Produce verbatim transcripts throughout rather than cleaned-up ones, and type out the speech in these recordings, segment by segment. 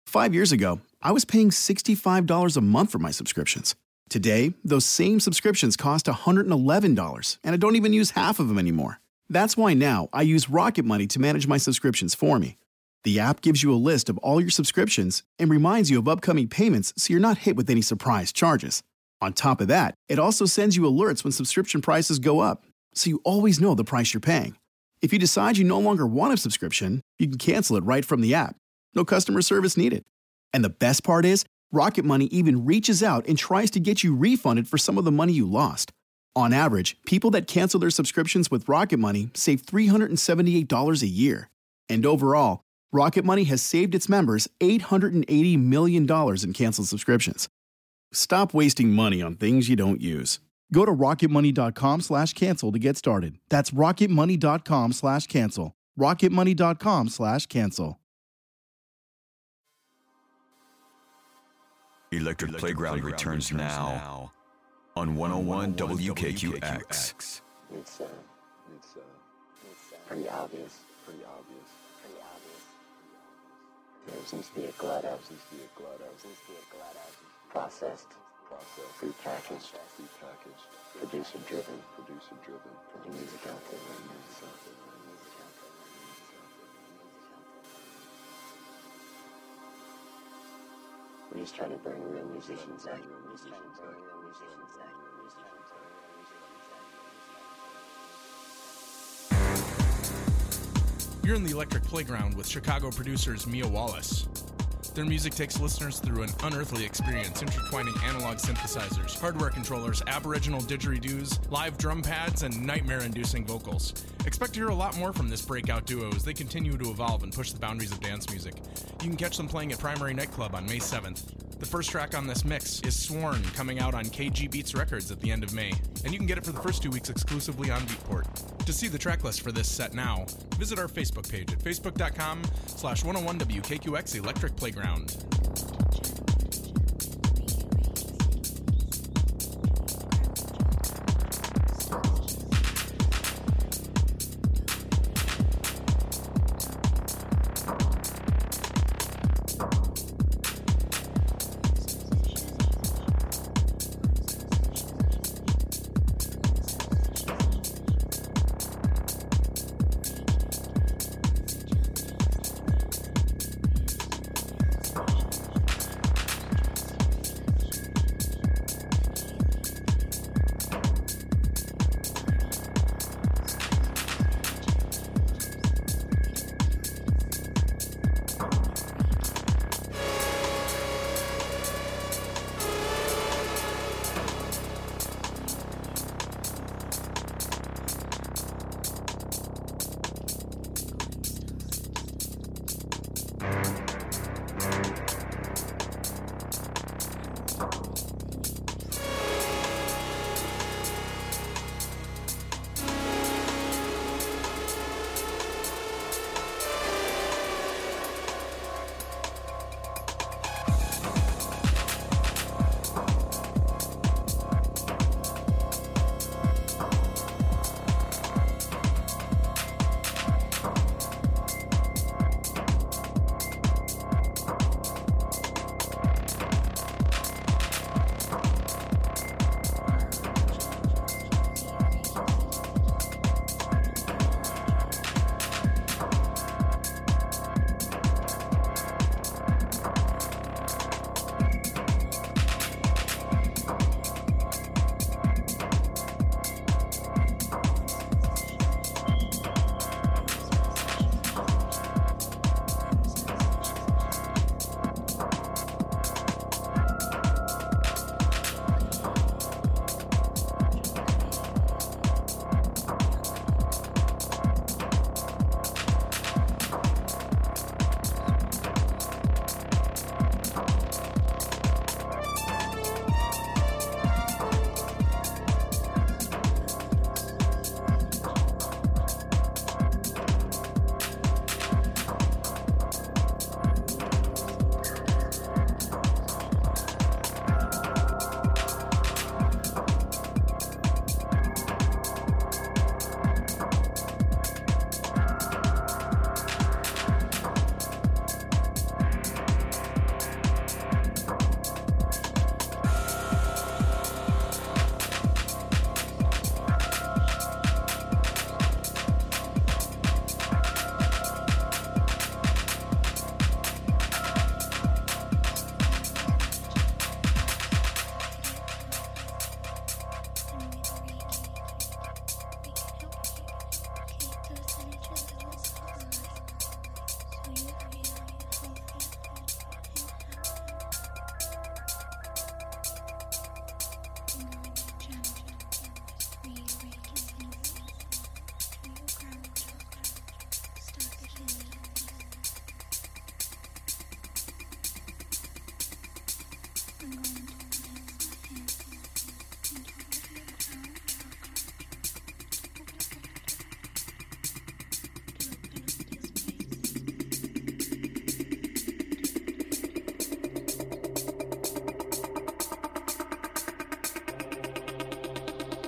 Five years ago, I was paying sixty-five dollars a month for my subscriptions. Today, those same subscriptions cost one hundred eleven dollars, and I don't even use half of them anymore. That's why now I use Rocket Money to manage my subscriptions for me. The app gives you a list of all your subscriptions and reminds you of upcoming payments so you're not hit with any surprise charges. On top of that, it also sends you alerts when subscription prices go up, so you always know the price you're paying. If you decide you no longer want a subscription, you can cancel it right from the app. No customer service needed. And the best part is, Rocket Money even reaches out and tries to get you refunded for some of the money you lost. On average, people that cancel their subscriptions with Rocket Money save three hundred seventy-eight dollars a year. And overall, Rocket Money has saved its members eight hundred eighty million dollars in canceled subscriptions. Stop wasting money on things you don't use. Go to rocketmoney.com slash cancel to get started. That's rocketmoney.com slash cancel. rocketmoney.com slash cancel. Electric, Electric Playground, Playground returns, returns now, now on one oh one W K Q X. It's, uh, it's, uh, it's uh, pretty obvious, pretty obvious, pretty obvious. There seems to be a glut of, seems to be a glut of, seems to be a glut of processed, processed, prepackaged, prepackaged, producer-driven, producer-driven, music out there right now. So. We're just trying to bring real musicians back. You're in the Electric Playground with Chicago producers Mia Wallace. Their music takes listeners through an unearthly experience, intertwining analog synthesizers, hardware controllers, aboriginal didgeridoos, live drum pads, and nightmare-inducing vocals. Expect to hear a lot more from this breakout duo as they continue to evolve and push the boundaries of dance music. You can catch them playing at Primary Nightclub on May seventh. The first track on this mix is Sworn, coming out on K G Beats Records at the end of May, and you can get it for the first two weeks exclusively on Beatport. To see the track list for this set now, visit our Facebook page at facebook.com slash 101WKQX Electric Playground.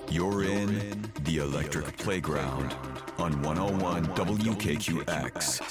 You're in the Electric Playground on one oh one W K Q X.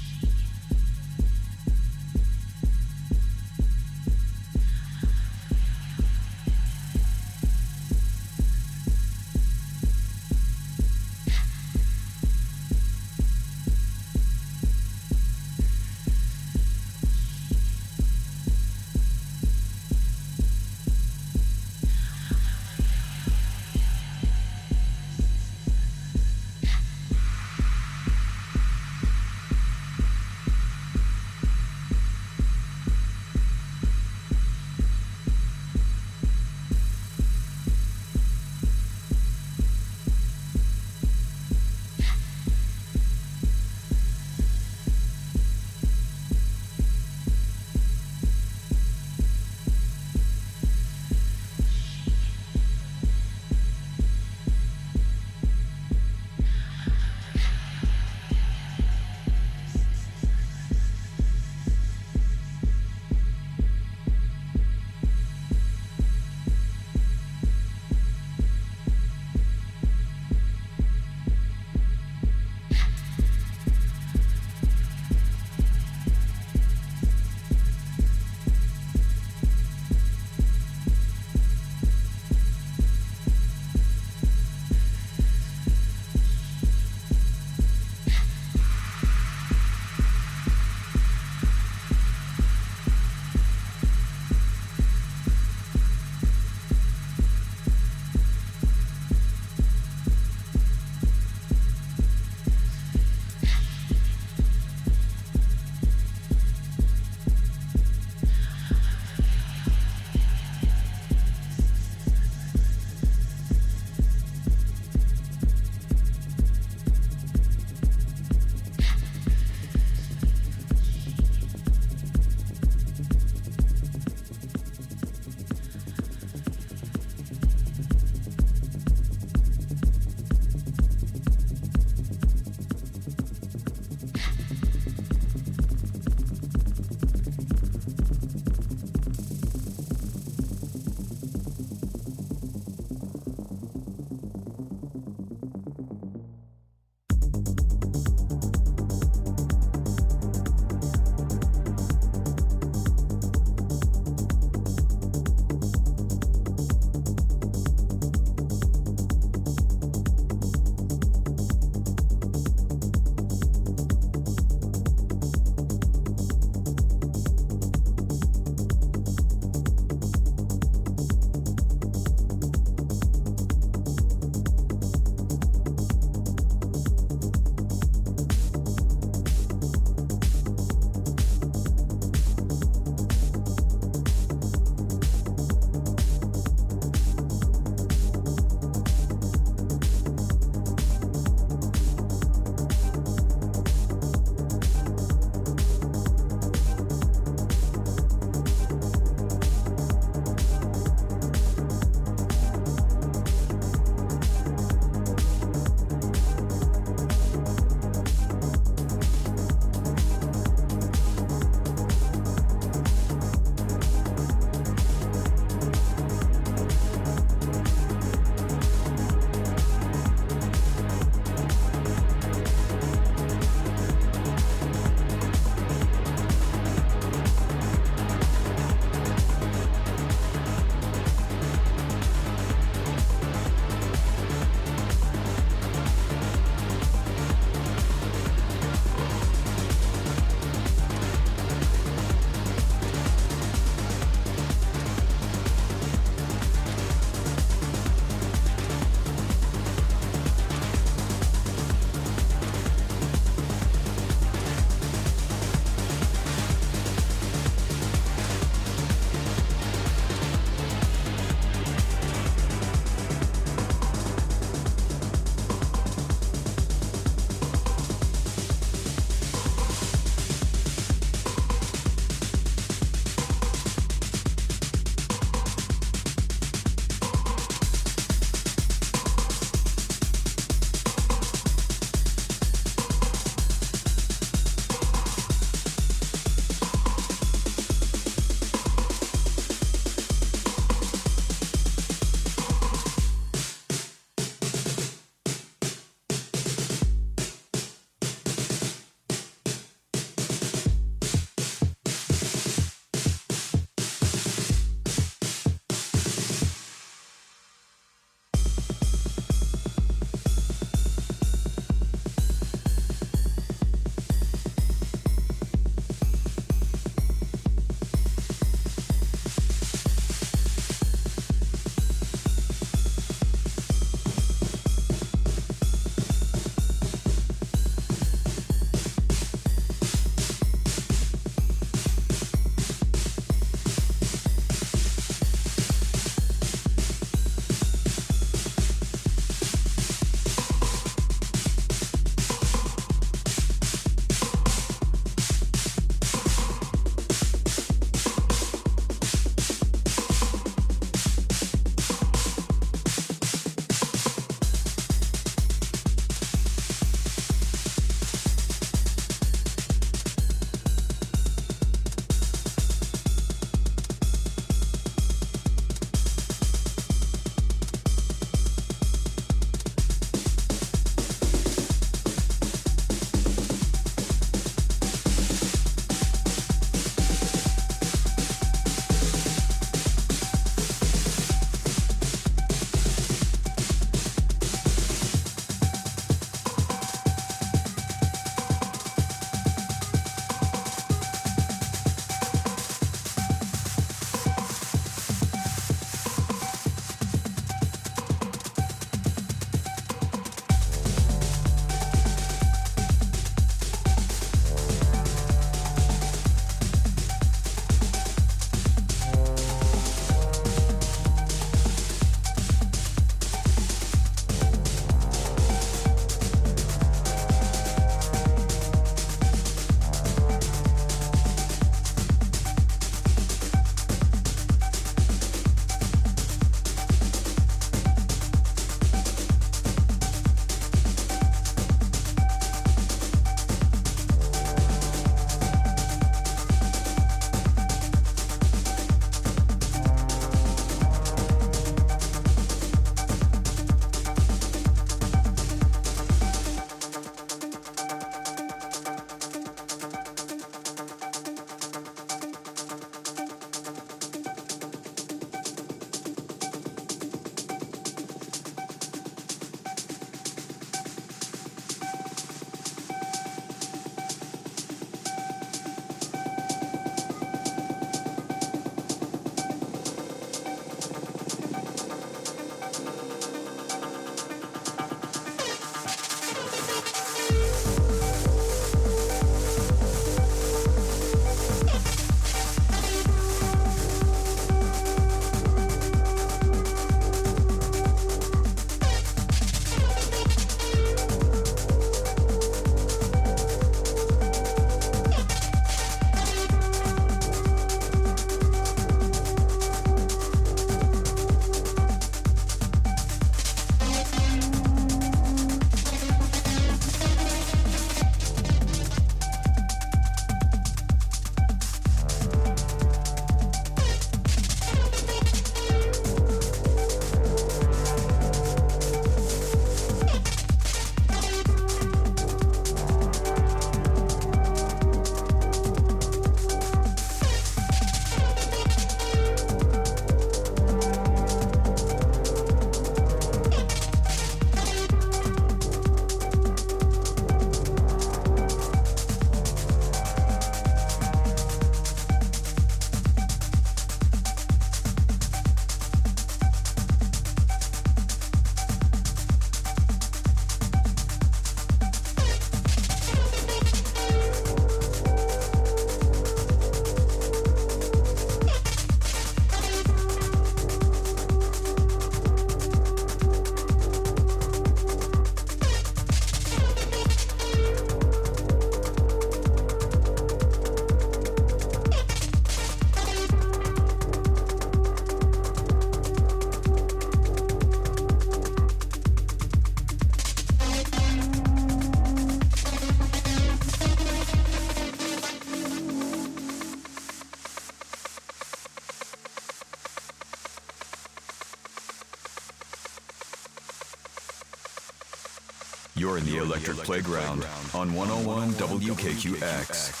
You're in the Electric Playground on one oh one W K Q X.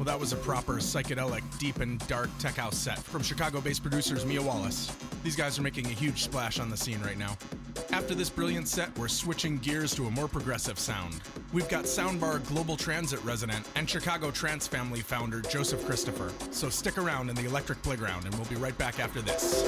Well, that was a proper psychedelic, deep and dark tech house set from Chicago-based producers Mia Wallace. These guys are making a huge splash on the scene right now. After this brilliant set, we're switching gears to a more progressive sound. We've got Soundbar Global Transit resident and Chicago Trance Family founder Joseph Christopher. So stick around in the Electric Playground and we'll be right back after this.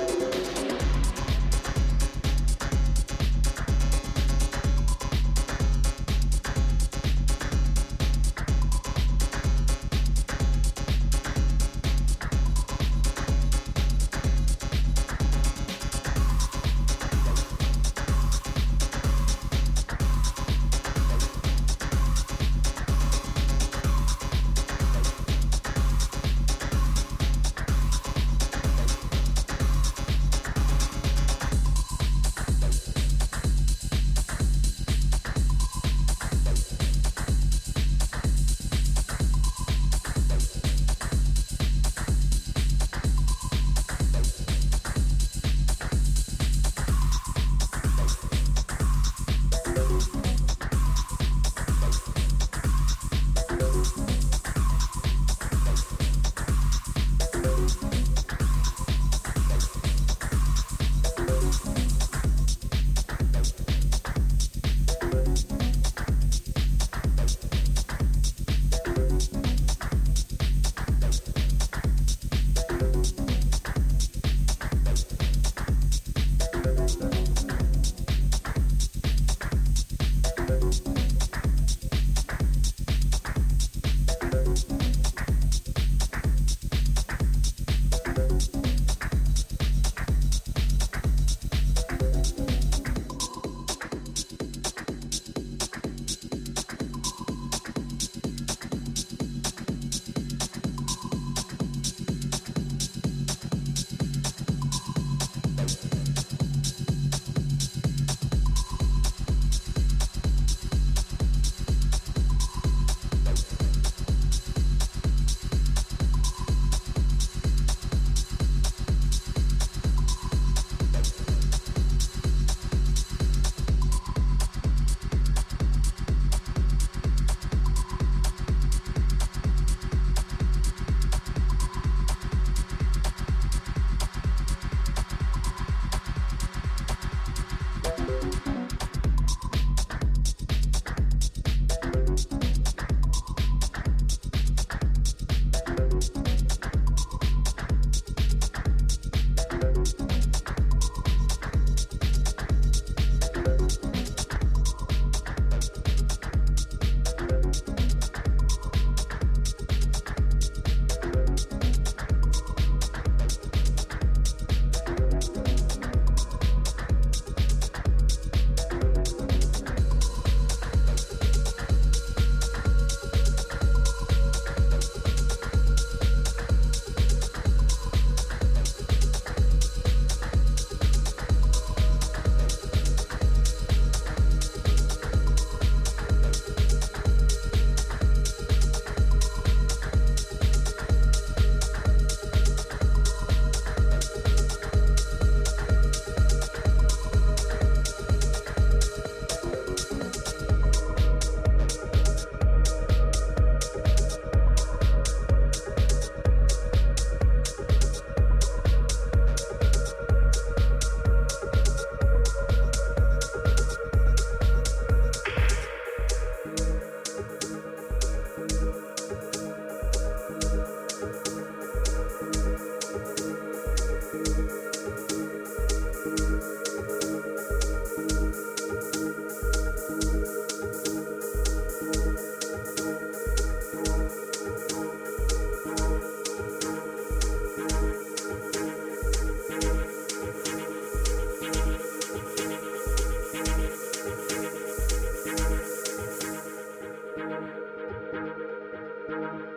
Thank you.